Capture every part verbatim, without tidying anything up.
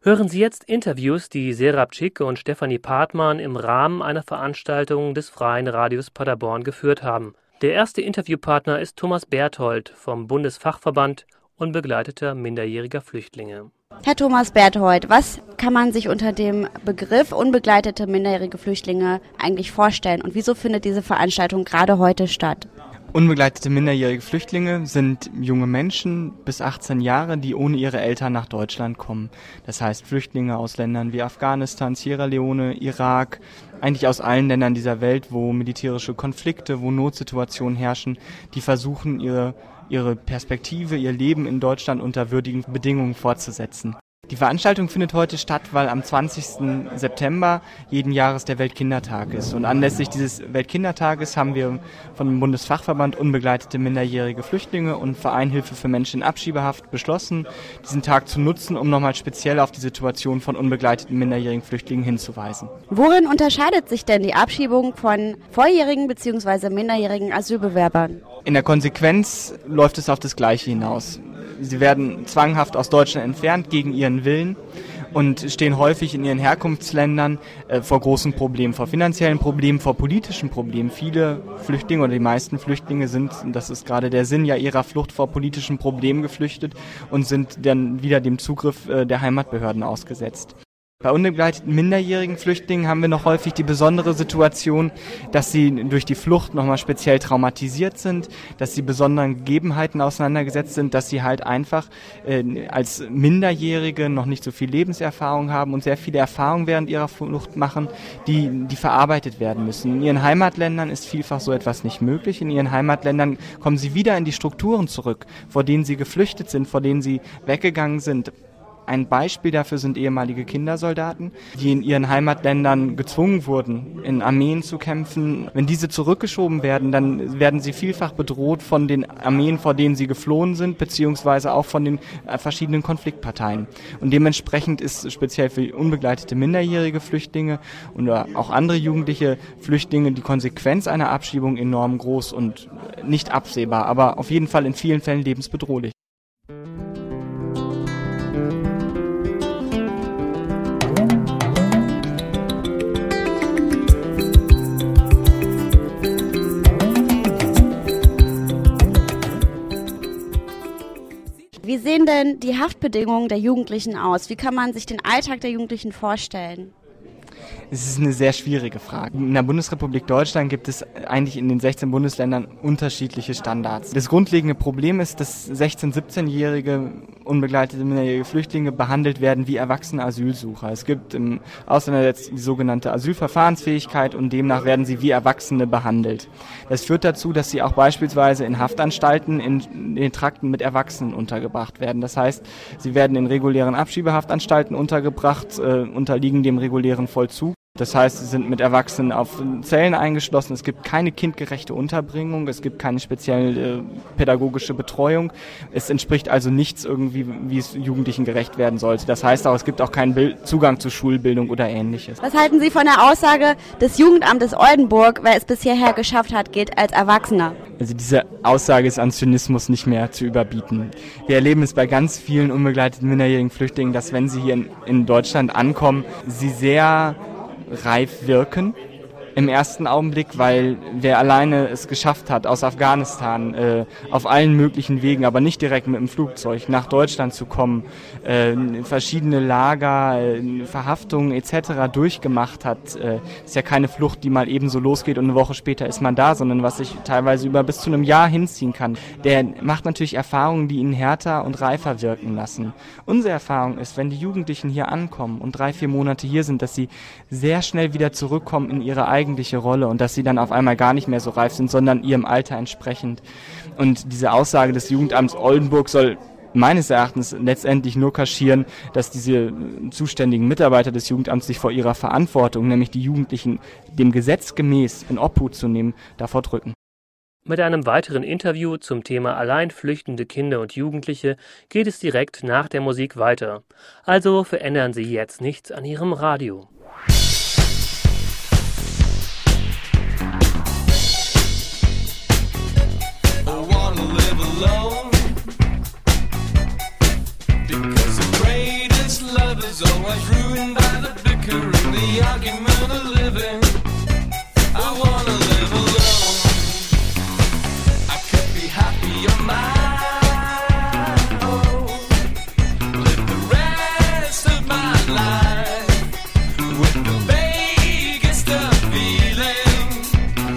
Hören Sie jetzt Interviews, die Serap Tschicke und Stefanie Partmann im Rahmen einer Veranstaltung des Freien Radios Paderborn geführt haben. Der erste Interviewpartner ist Thomas Berthold vom Bundesfachverband Unbegleiteter minderjähriger Flüchtlinge. Herr Thomas Berthold, was kann man sich unter dem Begriff unbegleitete minderjährige Flüchtlinge eigentlich vorstellen und wieso findet diese Veranstaltung gerade heute statt? Unbegleitete minderjährige Flüchtlinge sind junge Menschen bis achtzehn Jahre, die ohne ihre Eltern nach Deutschland kommen. Das heißt Flüchtlinge aus Ländern wie Afghanistan, Sierra Leone, Irak, eigentlich aus allen Ländern dieser Welt, wo militärische Konflikte, wo Notsituationen herrschen, die versuchen, ihre, ihre Perspektive, ihr Leben in Deutschland unter würdigen Bedingungen fortzusetzen. Die Veranstaltung findet heute statt, weil am zwanzigsten September jeden Jahres der Weltkindertag ist. Und anlässlich dieses Weltkindertages haben wir vom Bundesfachverband Unbegleitete minderjährige Flüchtlinge und Verein Hilfe für Menschen in Abschiebehaft beschlossen, diesen Tag zu nutzen, um nochmal speziell auf die Situation von unbegleiteten minderjährigen Flüchtlingen hinzuweisen. Worin unterscheidet sich denn die Abschiebung von volljährigen bzw. minderjährigen Asylbewerbern? In der Konsequenz läuft es auf das Gleiche hinaus. Sie werden zwanghaft aus Deutschland entfernt gegen ihren Willen und stehen häufig in ihren Herkunftsländern äh, vor großen Problemen, vor finanziellen Problemen, vor politischen Problemen. Viele Flüchtlinge oder die meisten Flüchtlinge sind, und das ist gerade der Sinn ja ihrer Flucht, vor politischen Problemen geflüchtet und sind dann wieder dem Zugriff äh, der Heimatbehörden ausgesetzt. Bei unbegleiteten minderjährigen Flüchtlingen haben wir noch häufig die besondere Situation, dass sie durch die Flucht nochmal speziell traumatisiert sind, dass sie besonderen Gegebenheiten auseinandergesetzt sind, dass sie halt einfach äh, als Minderjährige noch nicht so viel Lebenserfahrung haben und sehr viele Erfahrungen während ihrer Flucht machen, die, die verarbeitet werden müssen. In ihren Heimatländern ist vielfach so etwas nicht möglich. In ihren Heimatländern kommen sie wieder in die Strukturen zurück, vor denen sie geflüchtet sind, vor denen sie weggegangen sind. Ein Beispiel dafür sind ehemalige Kindersoldaten, die in ihren Heimatländern gezwungen wurden, in Armeen zu kämpfen. Wenn diese zurückgeschoben werden, dann werden sie vielfach bedroht von den Armeen, vor denen sie geflohen sind, beziehungsweise auch von den verschiedenen Konfliktparteien. Und dementsprechend ist speziell für unbegleitete minderjährige Flüchtlinge oder auch andere jugendliche Flüchtlinge die Konsequenz einer Abschiebung enorm groß und nicht absehbar, aber auf jeden Fall in vielen Fällen lebensbedrohlich. Wie sehen denn die Haftbedingungen der Jugendlichen aus? Wie kann man sich den Alltag der Jugendlichen vorstellen? Es ist eine sehr schwierige Frage. In der Bundesrepublik Deutschland gibt es eigentlich in den sechzehn Bundesländern unterschiedliche Standards. Das grundlegende Problem ist, dass sechzehn-, siebzehnjährige unbegleitete minderjährige Flüchtlinge behandelt werden wie erwachsene Asylsucher. Es gibt im Ausländergesetz die sogenannte Asylverfahrensfähigkeit und demnach werden sie wie Erwachsene behandelt. Das führt dazu, dass sie auch beispielsweise in Haftanstalten in den Trakten mit Erwachsenen untergebracht werden. Das heißt, sie werden in regulären Abschiebehaftanstalten untergebracht, äh, unterliegen dem regulären Vollzug. Das heißt, sie sind mit Erwachsenen auf Zellen eingeschlossen. Es gibt keine kindgerechte Unterbringung, es gibt keine spezielle äh, pädagogische Betreuung. Es entspricht also nichts irgendwie, wie es Jugendlichen gerecht werden sollte. Das heißt auch, es gibt auch keinen Bild- Zugang zu Schulbildung oder Ähnliches. Was halten Sie von der Aussage des Jugendamtes Oldenburg, wer es bis hierher geschafft hat, geht als Erwachsener? Also diese Aussage ist an Zynismus nicht mehr zu überbieten. Wir erleben es bei ganz vielen unbegleiteten minderjährigen Flüchtlingen, dass wenn sie hier in, in Deutschland ankommen, sie sehr reif wirken im ersten Augenblick, weil wer alleine es geschafft hat, aus Afghanistan äh, auf allen möglichen Wegen, aber nicht direkt mit dem Flugzeug nach Deutschland zu kommen, äh, verschiedene Lager, äh, Verhaftungen et cetera durchgemacht hat, äh, ist ja keine Flucht, die mal eben so losgeht und eine Woche später ist man da, sondern was sich teilweise über bis zu einem Jahr hinziehen kann. Der macht natürlich Erfahrungen, die ihn härter und reifer wirken lassen. Unsere Erfahrung ist, wenn die Jugendlichen hier ankommen und drei, vier Monate hier sind, dass sie sehr schnell wieder zurückkommen in ihre eigene Rolle und dass sie dann auf einmal gar nicht mehr so reif sind, sondern ihrem Alter entsprechend. Und diese Aussage des Jugendamts Oldenburg soll meines Erachtens letztendlich nur kaschieren, dass diese zuständigen Mitarbeiter des Jugendamts sich vor ihrer Verantwortung, nämlich die Jugendlichen dem Gesetz gemäß in Obhut zu nehmen, davor drücken. Mit einem weiteren Interview zum Thema allein flüchtende Kinder und Jugendliche geht es direkt nach der Musik weiter. Also verändern Sie jetzt nichts an Ihrem Radio. Alone, because the greatest love is was always ruined by the bickering, the argument of living. I wanna live alone. I could be happy on my own. Live the rest of my life with the vaguest of feelings.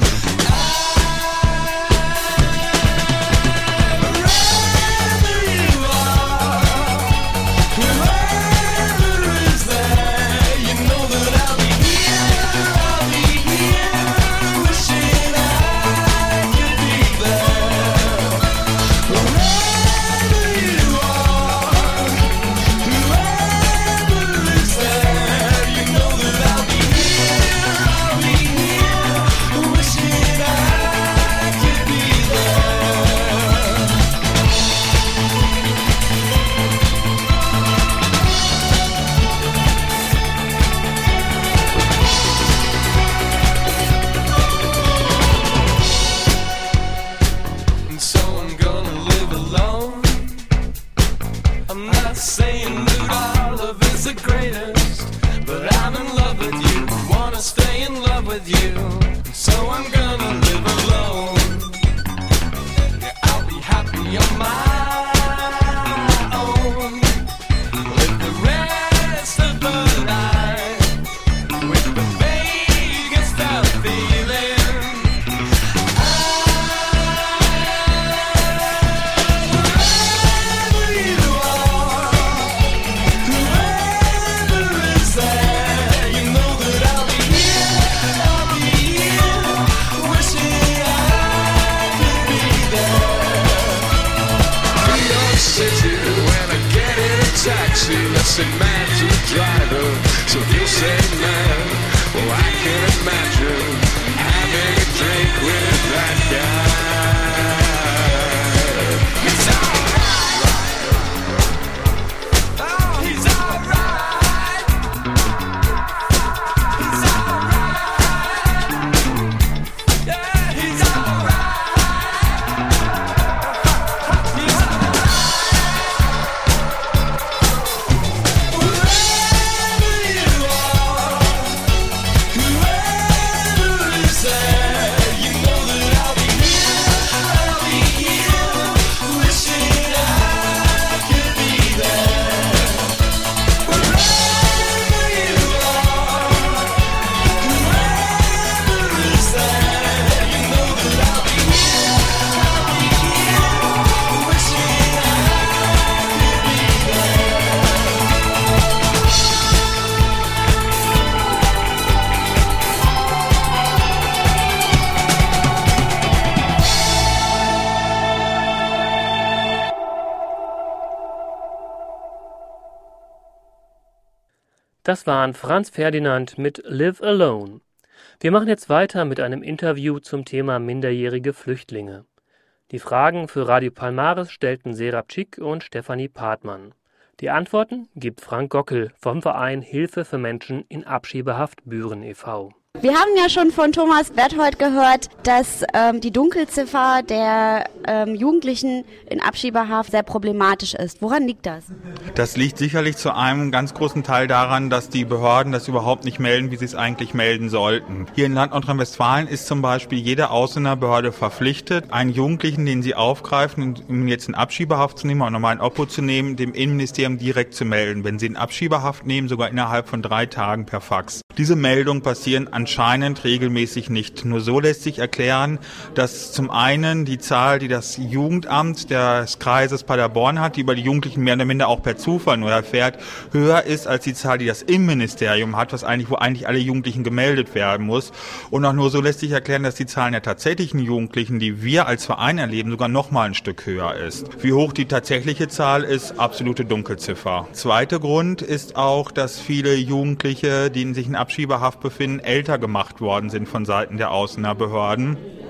Wherever you are, whoever is there, you know that I'll be here, I'll be here, wishing I could be there. Wherever you are, whoever is there, you know that I'll be here, I'll be here, wishing I could be there. And so I'm gonna live alone. I'm not saying that our love is the greatest, but I'm in love with you, wanna stay in love with you. And so I'm gonna live alone. Yeah, I'll be happy on my own. Live the rest of the night with the vaguest of feelings. Wherever you are, whoever is there, you know that I'll be here, I'll be here, wishing I could be there. New York City, when I get in a taxi, let's say man to the driver, so he'll say man. Well, I can imagine having a drink with that guy. He's alright. Oh, he's alright. He's alright. Yeah, he's alright. He's alright. Wherever you are, whoever is there, you know that I'll be here, I'll be here, wishing I could be there. Wherever you are, whoever is there, you know that I'll be here, I'll be here, wishing I could be there. Das waren Franz Ferdinand mit Live Alone. Wir machen jetzt weiter mit einem Interview zum Thema minderjährige Flüchtlinge. Die Fragen für Radio Palmares stellten Serap Schick und Stefanie Partmann. Die Antworten gibt Frank Gockel vom Verein Hilfe für Menschen in Abschiebehaft Büren e V Wir haben ja schon von Thomas Berthold gehört, dass ähm, die Dunkelziffer der ähm, Jugendlichen in Abschiebehaft sehr problematisch ist. Woran liegt das? Das liegt sicherlich zu einem ganz großen Teil daran, dass die Behörden das überhaupt nicht melden, wie sie es eigentlich melden sollten. Hier in Land Nordrhein-Westfalen ist zum Beispiel jede Ausländerbehörde verpflichtet, einen Jugendlichen, den sie aufgreifen, um ihn jetzt in Abschiebehaft zu nehmen, oder normalen Obhut zu nehmen, dem Innenministerium direkt zu melden. Wenn sie in Abschiebehaft nehmen, sogar innerhalb von drei Tagen per Fax. Diese Meldungen passieren anscheinend regelmäßig nicht. Nur so lässt sich erklären, dass zum einen die Zahl, die das Jugendamt des Kreises Paderborn hat, die über die Jugendlichen mehr oder minder auch per Zufall nur erfährt, höher ist als die Zahl, die das Innenministerium hat, was eigentlich, wo eigentlich alle Jugendlichen gemeldet werden muss. Und auch nur so lässt sich erklären, dass die Zahlen der tatsächlichen Jugendlichen, die wir als Verein erleben, sogar noch mal ein Stück höher ist. Wie hoch die tatsächliche Zahl ist, absolute Dunkelziffer. Zweiter Grund ist auch, dass viele Jugendliche, die sich in Abschiebehaft befinden, älter gemacht worden sind von Seiten der Ausländerbehörden.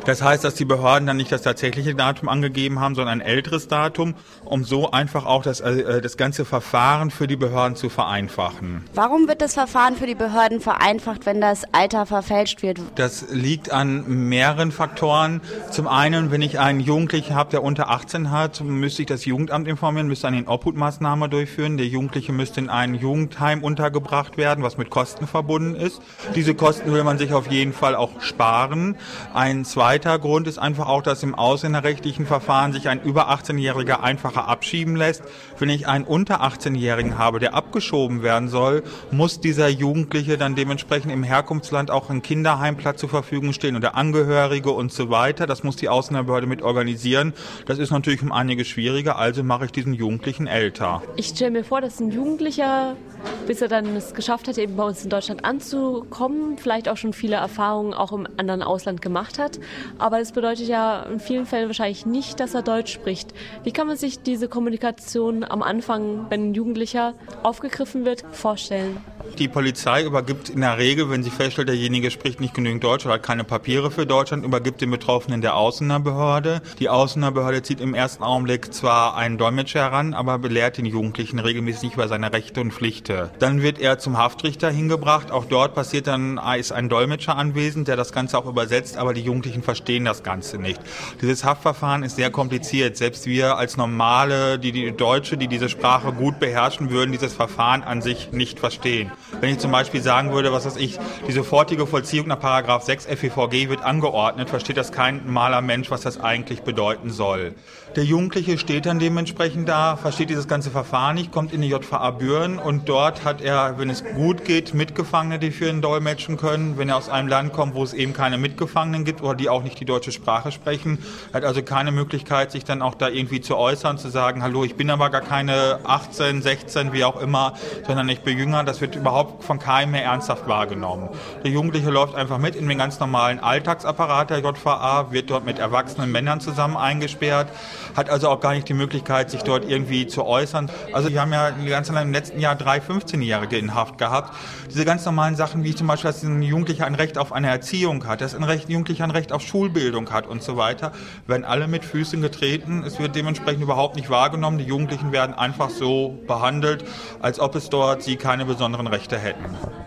Das heißt, dass die Behörden dann nicht das tatsächliche Datum angegeben haben, sondern ein älteres Datum, um so einfach auch das, äh, das ganze Verfahren für die Behörden zu vereinfachen. Warum wird das Verfahren für die Behörden vereinfacht, wenn das Alter verfälscht wird? Das liegt an mehreren Faktoren. Zum einen, wenn ich einen Jugendlichen habe, der unter achtzehn hat, müsste ich das Jugendamt informieren, müsste eine Obhutmaßnahme durchführen. Der Jugendliche müsste in ein Jugendheim untergebracht werden, was mit Kosten verbunden ist. Diese Kosten will man sich auf jeden Fall auch sparen. Ein zweiter Grund ist einfach auch, dass im ausländerrechtlichen Verfahren sich ein über achtzehnjähriger einfacher abschieben lässt. Wenn ich einen unter achtzehnjährigen habe, der abgeschoben werden soll, muss dieser Jugendliche dann dementsprechend im Herkunftsland auch ein Kinderheimplatz zur Verfügung stehen oder Angehörige und so weiter. Das muss die Ausländerbehörde mit organisieren. Das ist natürlich um einiges schwieriger, also mache ich diesen Jugendlichen älter. Ich stelle mir vor, dass ein Jugendlicher, bis er dann es geschafft hat, eben bei uns in Deutschland anzukommen, vielleicht auch schon viele Erfahrungen auch im anderen Ausland gemacht hat. Aber das bedeutet ja in vielen Fällen wahrscheinlich nicht, dass er Deutsch spricht. Wie kann man sich diese Kommunikation am Anfang, wenn ein Jugendlicher aufgegriffen wird, vorstellen? Die Polizei übergibt in der Regel, wenn sie feststellt, derjenige spricht nicht genügend Deutsch oder hat keine Papiere für Deutschland, übergibt den Betroffenen der Ausländerbehörde. Die Ausländerbehörde zieht im ersten Augenblick zwar einen Dolmetscher heran, aber belehrt den Jugendlichen regelmäßig über seine Rechte und Pflichten. Dann wird er zum Haftrichter hingebracht. Auch dort passiert dann, ist ein Dolmetscher anwesend, der das Ganze auch übersetzt, aber die Jugendlichen verstehen das Ganze nicht. Dieses Haftverfahren ist sehr kompliziert. Selbst wir als Normale, die, die Deutsche, die diese Sprache gut beherrschen, würden dieses Verfahren an sich nicht verstehen. Wenn ich zum Beispiel sagen würde, was weiß ich, die sofortige Vollziehung nach Paragraph sechs F E V G wird angeordnet, versteht das kein normaler Mensch, was das eigentlich bedeuten soll. Der Jugendliche steht dann dementsprechend da, versteht dieses ganze Verfahren nicht, kommt in die J V A Büren und dort hat er, wenn es gut geht, Mitgefangene, die für ihn dolmetschen können. Wenn er aus einem Land kommt, wo es eben keine Mitgefangenen gibt oder die auch nicht die deutsche Sprache sprechen, hat also keine Möglichkeit, sich dann auch da irgendwie zu äußern, zu sagen, hallo, ich bin aber gar keine achtzehn, sechzehn, wie auch immer, sondern ich bin jünger. Das wird überhaupt von keinem mehr ernsthaft wahrgenommen. Der Jugendliche läuft einfach mit in den ganz normalen Alltagsapparat der J V A, wird dort mit erwachsenen Männern zusammen eingesperrt, hat also auch gar nicht die Möglichkeit, sich dort irgendwie zu äußern. Also wir haben ja ganz lange im letzten Jahr drei fünfzehnjährige in Haft gehabt. Diese ganz normalen Sachen, wie zum Beispiel, dass ein Jugendlicher ein Recht auf eine Erziehung hat, dass ein Recht, Jugendlicher ein Recht auf Schulbildung hat und so weiter, werden alle mit Füßen getreten. Es wird dementsprechend überhaupt nicht wahrgenommen. Die Jugendlichen werden einfach so behandelt, als ob es dort sie keine besonderen Rechte hätten.